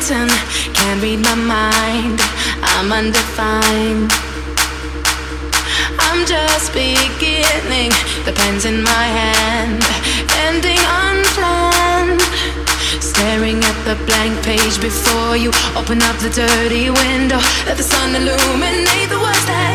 written, can't read my mind. I'm undefined. I'm just beginning, the pen's in my hand, ending unplanned. Staring at the blank page before you, open up the dirty window, let the sun illuminate the words that